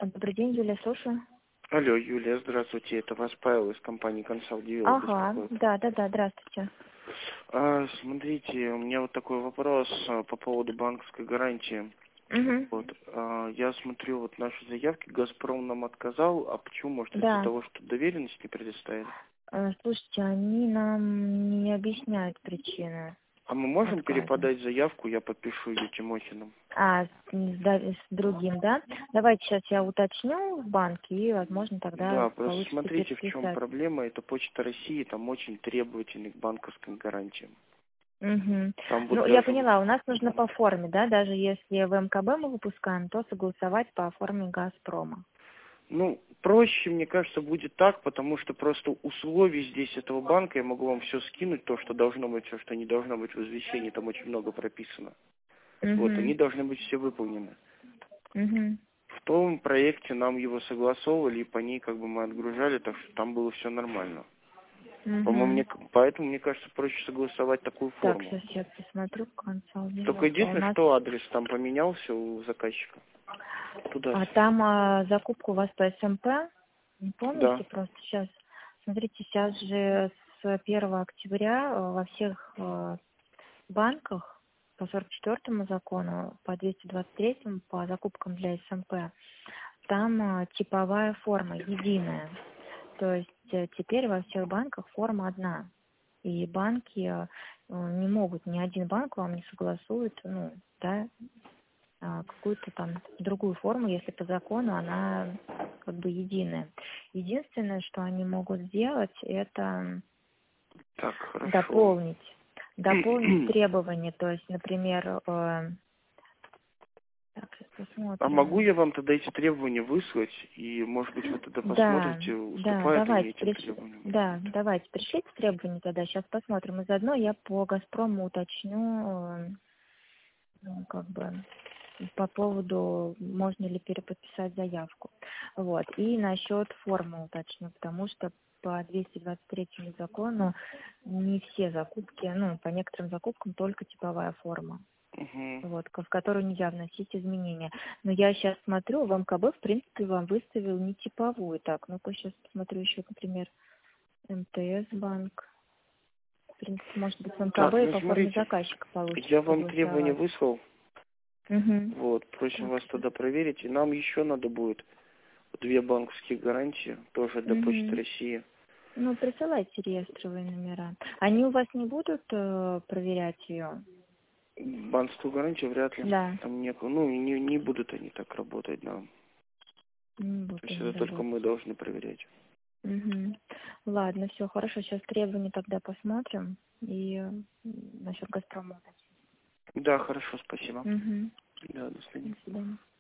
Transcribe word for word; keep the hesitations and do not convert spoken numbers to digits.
Добрый день, Юлия, слушаю. Алло, Юлия, здравствуйте. Это вас Павел из компании Consult Develop Ага, беспокоит. да, да, да, здравствуйте. А, смотрите, у меня вот такой вопрос а, по поводу банковской гарантии. Угу. Вот, а, я смотрю, вот наши заявки Газпром нам отказал, а почему? Может, из-за Да. того, что доверенность не предоставили? Э, Слушайте, они нам не объясняют причины А мы можем отказа. переподать заявку, я подпишу ее Тимохиным? А, с, с да- с другим, да? Давайте сейчас я уточню в банке, и, возможно, тогда Да, просто получится смотрите, в чем переписать. проблема. Это Почта России, там очень требовательны к банковским гарантиям. Угу. Там вот Ну, я даже вот. поняла, у нас нужно по форме, да? Даже если в МКБ мы выпускаем, то согласовать по форме Газпрома. Ну, проще, мне кажется, будет так, потому что просто условий здесь этого банка, я могу вам все скинуть, то, что должно быть, все, что не должно быть в извещении, там очень много прописано. Вот, Угу. они должны быть все выполнены. Угу. В том проекте нам его согласовывали, и по ней как бы мы отгружали, так что там было все нормально. По-моему, Угу. мне, поэтому, мне кажется, проще согласовать такую Так, форму. сейчас я посмотрю, Только консалтинг. У единственное, нас что адрес там поменялся у заказчика. Туда. А там а, закупка у вас по СМП, не Да. помните, просто сейчас, смотрите, сейчас же с первого октября э, во всех э, банках по сорок четвёртому закону, по двести двадцать третьему по закупкам для СМП, там э, типовая форма, единая. То есть э, теперь во всех банках форма одна. И банки э, не могут, ни один банк вам не согласует, ну, да, а, какую-то там другую форму, если по закону она как бы единая. Единственное, что они могут сделать, это Так, хорошо. дополнить, дополнить требования. То есть, например, э, так, сейчас А могу посмотрим. я вам тогда эти требования выслать, и, может быть, вы тогда Да, посмотрите, да, уступают они давайте, этим приш... требованиям или да, нет? давайте, пришлите требования тогда, сейчас посмотрим. И заодно я по «Газпрому» уточню, э, ну, как бы, по поводу, можно ли переподписать заявку. Вот. И насчет формы уточню, потому что по двести двадцать третьему закону не все закупки, ну, по некоторым закупкам только типовая форма, Угу. вот, в которую нельзя вносить изменения. Но я сейчас смотрю, в МКБ, в принципе, вам выставил не типовую. Так, ну-ка сейчас посмотрю еще, например, МТС банк. В принципе, может быть, в МКБ Так, и ну по форме смотрите, заказчика получится я вам требования согласовать. выслал, Угу. вот, просим Так, вас сейчас. тогда проверить, и нам еще надо будет две банковские гарантии, тоже для Почты Угу. России. Ну, присылайте реестровые номера. Они у вас не будут э, проверять ее? Банковскую гарантию вряд ли, Да, там не, ну, не, не будут они так работать, да. не То будут есть они это только мы работать. должны проверять. Угу. Ладно, все, хорошо. Сейчас требования тогда посмотрим. И э, насчет «Газпрома». Да, хорошо, спасибо. Угу. Да, до свидания. До свидания.